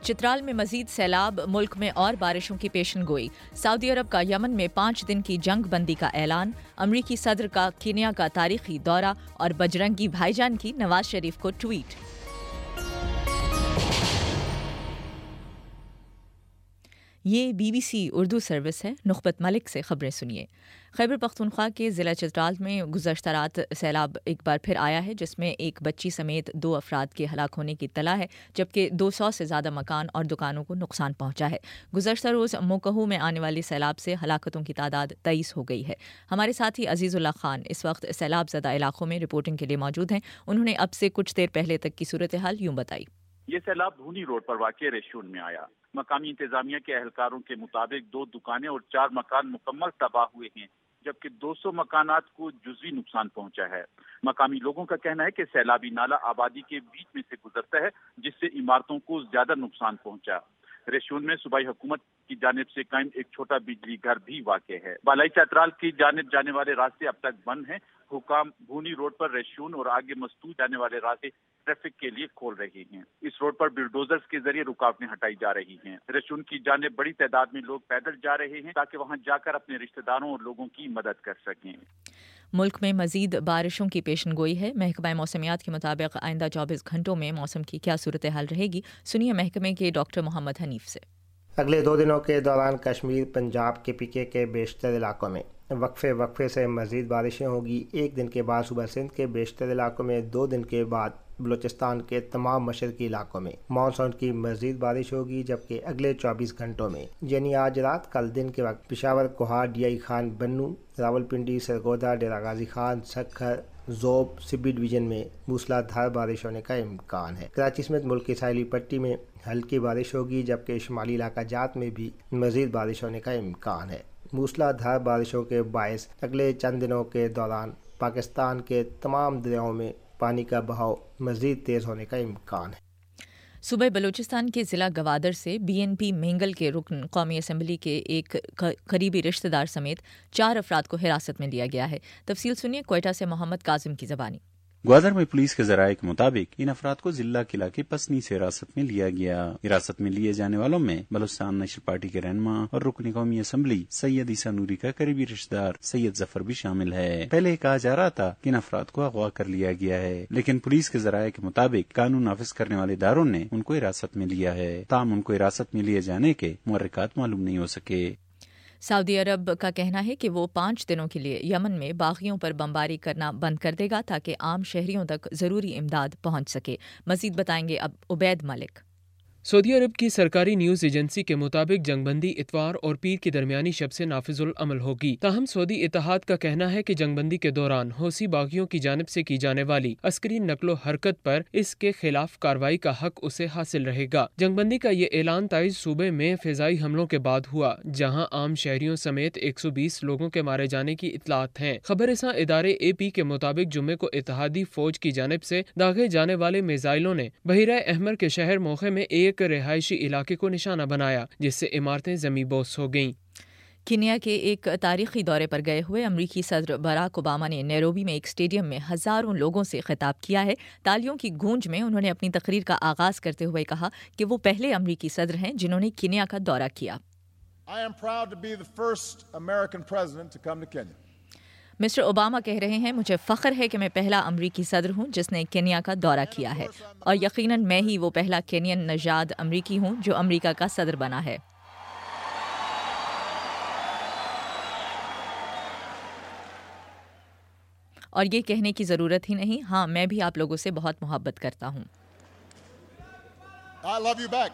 چترال میں مزید سیلاب، ملک میں اور بارشوں کی پیشن گوئی۔ سعودی عرب کا یمن میں 5 دن کی جنگ بندی کا اعلان، امریکی صدر کا کینیا کا تاریخی دورہ اور بجرنگی بھائی جان کی نواز شریف کو ٹویٹ۔ یہ BBC اردو سروس ہے۔ نخبت ملک سے خبریں سنیے۔ خیبر پختونخوا کے ضلع چترال میں گزشتہ رات سیلاب ایک بار پھر آیا ہے، جس میں ایک بچی سمیت 2 افراد کے ہلاک ہونے کی اطلاع ہے، جبکہ 200 سے زیادہ مکان اور دکانوں کو نقصان پہنچا ہے۔ گزشتہ روز موکہو میں آنے والی سیلاب سے ہلاکتوں کی تعداد 23 ہو گئی ہے۔ ہمارے ساتھی عزیز اللہ خان اس وقت سیلاب زدہ علاقوں میں رپورٹنگ کے لیے موجود ہیں۔ انہوں نے اب سے کچھ دیر پہلے تک کی صورتحال یوں بتائی۔ یہ سیلاب بھونی روڈ پر واقع ریشون میں آیا۔ مقامی انتظامیہ کے اہلکاروں کے مطابق 2 دکانیں اور 4 مکان مکمل تباہ ہوئے ہیں، جبکہ 200 مکانات کو جزوی نقصان پہنچا ہے۔ مقامی لوگوں کا کہنا ہے کہ سیلابی نالا آبادی کے بیچ میں سے گزرتا ہے، جس سے عمارتوں کو زیادہ نقصان پہنچا۔ ریشون میں صوبائی حکومت کی جانب سے قائم ایک چھوٹا بجلی گھر بھی واقع ہے۔ بالائی چترال کی جانب جانے والے راستے اب تک بند ہیں۔ حکام بھونی روڈ پر ریشون اور آگے مستو جانے والے راستے ٹریفک کے لیے کھول رہے ہیں۔ اس روڈ پر بلڈوزرز کے ذریعے رکاوٹیں ہٹائی جا رہی ہیں۔ ریشون کی جانب بڑی تعداد میں لوگ پیدل جا رہے ہیں تاکہ وہاں جا کر اپنے رشتہ داروں اور لوگوں کی مدد کر سکیں۔ ملک میں مزید بارشوں کی پیشن گوئی ہے۔ محکمہ موسمیات کے مطابق آئندہ 24 گھنٹوں میں موسم کی کیا صورتحال رہے گی، سنیے محکمے کے ڈاکٹر محمد حنیف سے۔ اگلے 2 دنوں کے دوران کشمیر، پنجاب کے PK کے بیشتر علاقوں میں وقفے سے مزید بارشیں ہوگی۔ 1 دن کے بعد صوبہ سندھ کے بیشتر علاقوں میں، 2 دن کے بعد بلوچستان کے تمام مشرقی علاقوں میں مانسون کی مزید بارش ہوگی، جبکہ اگلے 24 گھنٹوں میں یعنی آج رات کل دن کے وقت پشاور، کوہاٹ، DI خان، بنوں، راولپنڈی، سرگودا، ڈیرہ غازی خان، سکھر، زوب، سبی ڈویژن میں موسلا دھار بارش ہونے کا امکان ہے۔ کراچی سمیت ملک کی ساحلی پٹی میں ہلکی بارش ہوگی، جبکہ شمالی علاقہ جات میں بھی مزید بارش ہونے کا امکان ہے۔ موسلا دھار بارشوں کے باعث اگلے چند دنوں کے دوران پاکستان کے تمام دریاؤں میں پانی کا بہاؤ مزید تیز ہونے کا امکان ہے۔ صوبہ بلوچستان کے ضلع گوادر سے BNP مینگل کے رکن قومی اسمبلی کے ایک قریبی رشتہ دار سمیت 4 افراد کو حراست میں لیا گیا ہے۔ تفصیل سنیے کوئٹہ سے محمد کاظم کی زبانی۔ گوادر میں پولیس کے ذرائع کے مطابق ان افراد کو ضلع قلعہ کے پسنی سے حراست میں لیا گیا۔ حراست میں لیے جانے والوں میں بلوچستان نیشنل پارٹی کے رہنما اور رکن قومی اسمبلی سید عیسیٰ نوری کا قریبی رشتہ دار سید ظفر بھی شامل ہے۔ پہلے کہا جا رہا تھا کہ ان افراد کو اغوا کر لیا گیا ہے، لیکن پولیس کے ذرائع کے مطابق قانون نافذ کرنے والے اداروں نے ان کو حراست میں لیا ہے، تاہم ان کو حراست میں لیے جانے کے محرکات معلوم نہیں ہو سکے۔ سعودی عرب کا کہنا ہے کہ وہ 5 دنوں کے لیے یمن میں باغیوں پر بمباری کرنا بند کر دے گا تاکہ عام شہریوں تک ضروری امداد پہنچ سکے۔ مزید بتائیں گے اب عبید ملک۔ سعودی عرب کی سرکاری نیوز ایجنسی کے مطابق جنگ بندی اتوار اور پیر کی درمیانی شب سے نافذ العمل ہوگی، تاہم سعودی اتحاد کا کہنا ہے کہ جنگ بندی کے دوران حوثی باغیوں کی جانب سے کی جانے والی عسکری نقل و حرکت پر اس کے خلاف کارروائی کا حق اسے حاصل رہے گا۔ جنگ بندی کا یہ اعلان تائز صوبے میں فضائی حملوں کے بعد ہوا، جہاں عام شہریوں سمیت 120 لوگوں کے مارے جانے کی اطلاعات ہیں۔ خبر رساں ادارے AP کے مطابق جمعے کو اتحادی فوج کی جانب سے داغے جانے والے میزائلوں نے بحیرہ احمر کے شہر موخے میں ایک رہائشی علاقے کو نشانہ بنایا، جس سے عمارتیں زمیں بوس ہو گئیں۔ کینیا کے ایک تاریخی دورے پر گئے ہوئے امریکی صدر باراک اوباما نے نیروبی میں ایک اسٹیڈیم میں ہزاروں لوگوں سے خطاب کیا ہے۔ تالیوں کی گونج میں انہوں نے اپنی تقریر کا آغاز کرتے ہوئے کہا کہ وہ پہلے امریکی صدر ہیں جنہوں نے کینیا کا دورہ کیا۔ مسٹر اوباما کہہ رہے ہیں، مجھے فخر ہے کہ میں پہلا امریکی صدر ہوں جس نے کینیا کا دورہ کیا ہے، اور یقیناً میں ہی وہ پہلا کینین نژاد امریکی ہوں جو امریکہ کا صدر بنا ہے۔ اور یہ کہنے کی ضرورت ہی نہیں، ہاں میں بھی آپ لوگوں سے بہت محبت کرتا ہوں۔ I love you back.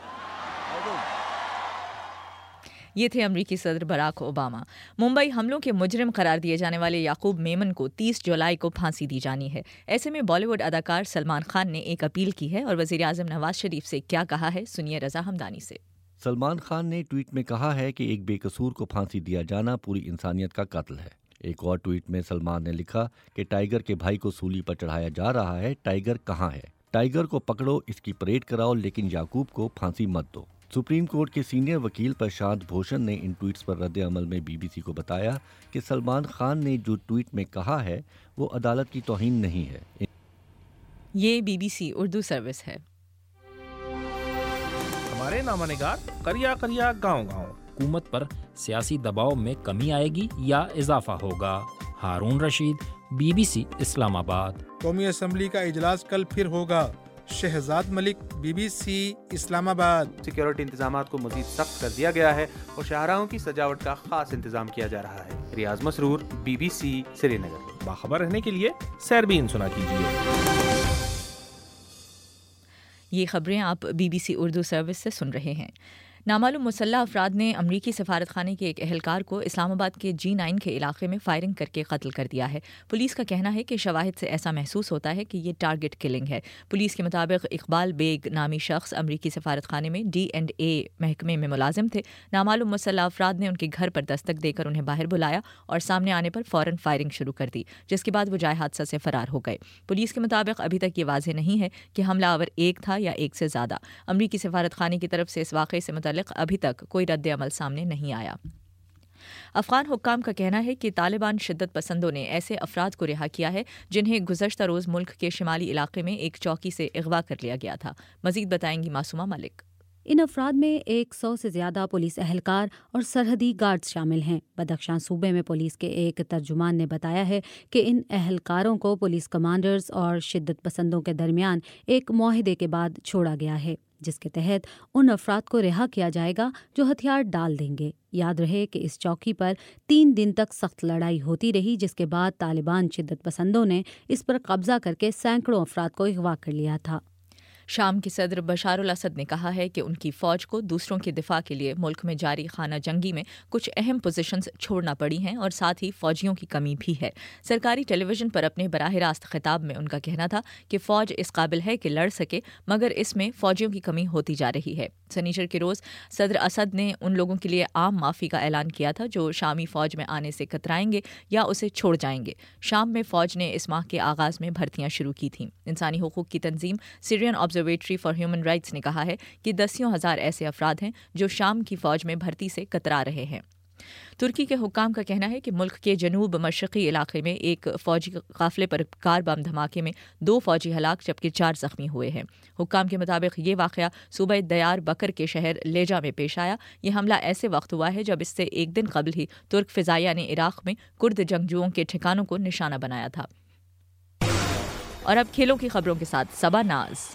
یہ تھے امریکی صدر باراک اوباما۔ ممبئی حملوں کے مجرم قرار دیے جانے والے یعقوب میمن کو 30 جولائی کو پھانسی دی جانی ہے۔ ایسے میں بالی ووڈ اداکار سلمان خان نے ایک اپیل کی ہے، اور وزیر اعظم نواز شریف سے کیا کہا ہے، سنیے رضا ہمدانی سے۔ سلمان خان نے ٹویٹ میں کہا ہے کہ ایک بے قصور کو پھانسی دیا جانا پوری انسانیت کا قتل ہے۔ ایک اور ٹویٹ میں سلمان نے لکھا کہ ٹائیگر کے بھائی کو سولی پر چڑھایا جا رہا ہے، ٹائیگر کہاں ہے؟ ٹائیگر کو پکڑو، اس کی پریڈ کراؤ، لیکن یعقوب کو پھانسی مت دو۔ سپریم کورٹ کے سینئر وکیل پرشانت بھوشن نے ان ٹویٹس پر رد عمل میں BBC کو بتایا کہ سلمان خان نے جو ٹویٹ میں کہا ہے وہ عدالت کی توہین نہیں ہے۔ یہ BBC اردو سروس ہے۔ हमारे नामानिगार करिया करिया गांव-गांव। हुकूमत पर सियासी दबाव में कमी आएगी या इजाफा होगा? हारून रशीद, BBC इस्लामाबाद। कौमी असम्बली का इजलास कल फिर होगा। शहजाद मलिक, BBC इस्लामाबाद। सिक्योरिटी इंतजामात को मजीद सख्त कर दिया गया है और शाहराहों की सजावट का खास इंतजाम किया जा रहा है। रियाज मसरूर, BBC श्रीनगर। बाखबर रहने के लिए सैरबीन सुना कीजिए। ये खबरें आप BBC उर्दू सर्विस से सुन रहे हैं। नामालूम मुसल्लह अफराद ने अमरीकी सफारत खाने के एक एहलकार को इस्लामाबाद के G9 के इलाके में फायरिंग करके कत्ल कर दिया है। पुलिस का कहना है कि शवाहिद से ऐसा महसूस होता है कि ये टारगेट किलिंग है। पुलिस के मुताबिक इकबाल बेग नामी शख्स अमरीकी सफारत खाने में D&A महकमे में मुलाजिम थे। नामालूम मुसल्लह अफराद ने उनके घर पर दस्तक देकर उन्हें बाहर बुलाया और सामने आने पर फ़ौरन फायरिंग शुरू कर दी, जिसके बाद वो जाए हादसा से फरार हो गए। पुलिस के मुताबिक अभी तक ये वाज़ेह नहीं है कि हमलावर एक था या एक से ज़्यादा। अमरीकी सफारत खाने की तरफ से इस वाक़े से अभी तक कोई रद्द अमल सामने नहीं आया। अफगान हुक्काम का कहना है कि तालिबान शिद्दत पसंदों ने ऐसे अफराद को रिहा किया है जिन्हें गुज़श्ता रोज़ मुल्क के शिमाली इलाके में एक चौकी से अगवा कर लिया गया था। मज़ीद बताएंगी मासूमा मलिक। इन अफराद में 100 से ज़्यादा पुलिस एहलकार और सरहदी गार्ड्स शामिल हैं। बदख्शां सूबे में पुलिस के एक तर्जुमान ने बताया है कि इन एहलकारों को पुलिस कमांडर्स और शिद्दत पसंदों के दरमियान एक मुआहदे के बाद छोड़ा गया है, जिसके तहत उन अफराद को रिहा किया जाएगा जो हथियार डाल देंगे। याद रहे कि इस चौकी पर 3 दिन तक सख्त लड़ाई होती रही, जिसके बाद तालिबान शिद्दत पसंदों ने इस पर कब्जा करके सैकड़ों अफराद को अगवा कर लिया था। शाम के सदर बशार अल असद ने कहा है कि उनकी फ़ौज को दूसरों के दिफा के लिए मुल्क में जारी खाना जंगी में कुछ अहम पोजीशंस छोड़ना पड़ी हैं और साथ ही फ़ौजियों की कमी भी है। सरकारी टेलीविज़न पर अपने बराह रास्त खिताब में उनका कहना था कि फ़ौज इस काबिल है कि लड़ सके, मगर इसमें फ़ौजियों की कमी होती जा रही है। शनिचर के रोज़ सदर असद ने उन लोगों के लिए आम माफ़ी का ऐलान किया था जो शामी फ़ौज में आने से कतराएंगे या उसे छोड़ जाएंगे। शाम में फ़ौज ने इस माह के आगाज़ में भर्तियाँ शुरू की थीं। इंसानी हुकूक की तंजीम Syrian Observatory for Human Rights ने कहा है कि 10,000 ऐसे अफराद हैं जो शाम की फ़ौज में भर्ती से कतरा रहे हैं। तुर्की के हुक्काम का कहना है कि मुल्क के जनूब मशरक़ी इलाके में एक फ़ौजी काफ़िले पर कार बम धमाके में 2 फ़ौजी हलाक जबकि 4 ज़ख्मी हुए हैं। हुक्काम के मुताबिक ये वाक़या सूबे दयार बकर के शहर लेजा में पेश आया। ये हमला ऐसे वक्त हुआ है जब इससे एक दिन कबल ही तुर्क फ़िज़ाइया ने इराक़ में कुर्द जंगजुओं के ठिकानों को निशाना बनाया था। और अब खेलों की खबरों के साथ सबा नाज।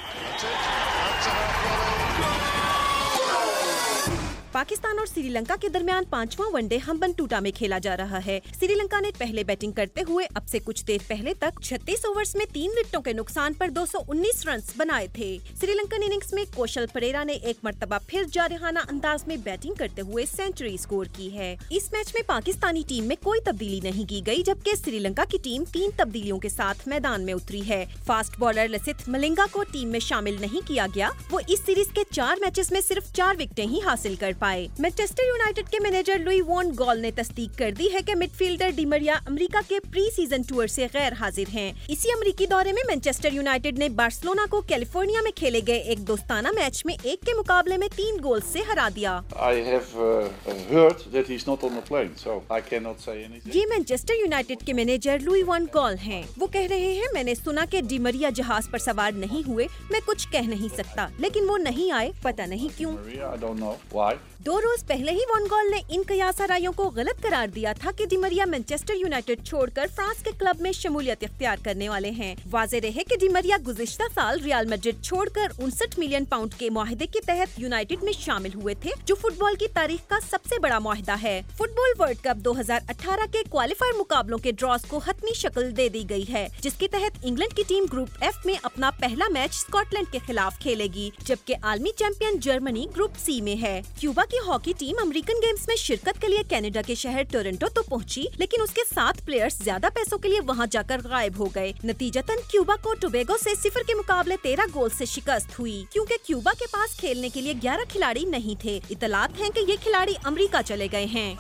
पाकिस्तान और श्रीलंका के दरमियान 5वां वनडे हम्बनटोटा में खेला जा रहा है। श्रीलंका ने पहले बैटिंग करते हुए अब से कुछ देर पहले तक 36 ओवर्स में 3 विकेटों के नुकसान पर 219 रन बनाए थे। श्रीलंकन इनिंग्स में कौशल परेरा ने एक मर्तबा फिर जारहाना अंदाज में बैटिंग करते हुए सेंचुरी स्कोर की है। इस मैच में पाकिस्तानी टीम में कोई तब्दीली नहीं की गई, जबकि श्रीलंका की टीम 3 तब्दीलियों के साथ मैदान में उतरी है। फास्ट बॉलर लसिथ मलिंगा को टीम में शामिल नहीं किया गया। वो इस सीरीज के 4 मैचेस में सिर्फ 4 विकेटें ही हासिल कर पाए। मैनचेस्टर यूनाइटेड के मैनेजर लुई वॉन गॉल ने तस्दीक कर दी है कि मिडफील्डर डी मरिया अमेरिका के प्री सीजन टूर से गैर हाजिर हैं। इसी अमेरिकी दौरे में मैनचेस्टर यूनाइटेड ने बार्सिलोना को कैलिफोर्निया में खेले गए एक दोस्ताना मैच में 1 के मुकाबले में 3 गोल से हरा दिया। ये मैनचेस्टर यूनाइटेड के मैनेजर लुई वॉन गॉल हैं। वो कह रहे हैं, मैंने सुना कि डी मरिया जहाज पर सवार नहीं हुए, मैं कुछ कह नहीं सकता, लेकिन वो नहीं आए, पता नहीं क्यों। 2 रोज पहले ही वॉन गॉल ने इन कयासा रायों को गलत करार दिया था कि डी मरिया मैनचेस्टर यूनाइटेड छोड़कर फ्रांस के क्लब में शमूलियत इख्तियार करने वाले हैं। वाज़ेह रहे कि डी मरिया गुज़िश्ता साल रियल मैड्रिड छोड़कर 59 मिलियन पाउंड के मुआहदे के तहत यूनाइटेड में शामिल हुए थे, जो फुटबॉल की तारीख का सबसे बड़ा मुआहदा है। फुटबॉल वर्ल्ड कप 2018 के क्वालिफायर मुकाबलों के ड्रॉज को हतमी शक्ल दे दी गई है, जिसके तहत इंग्लैंड की टीम ग्रुप एफ में अपना पहला मैच स्कॉटलैंड के खिलाफ खेलेगी, जबकि आलमी चैंपियन जर्मनी ग्रुप सी में है। क्यूबा की हॉकी टीम अमेरिकन गेम्स में शिरकत के लिए कनाडा के शहर टोरंटो तो पहुंची, लेकिन उसके 7 प्लेयर्स ज्यादा पैसों के लिए वहां जाकर गायब हो गए। नतीजतन क्यूबा को टोबैगो से 0 के मुकाबले 13 गोल से शिकस्त हुई, क्योंकि क्यूबा के पास खेलने के लिए 11 खिलाड़ी नहीं थे। इतलात हैं कि ये खिलाड़ी अमेरिका चले गए हैं।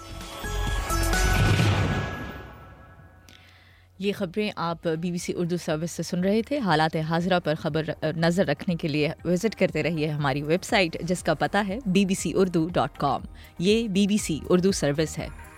ये खबरें आप BBC उर्दू सर्विस से सुन रहे थे। हालात हाज़िरा पर खबर नज़र रखने के लिए विज़िट करते रहिए हमारी वेबसाइट, जिसका पता है bbcurdu.com। ये BBC उर्दू सर्विस है।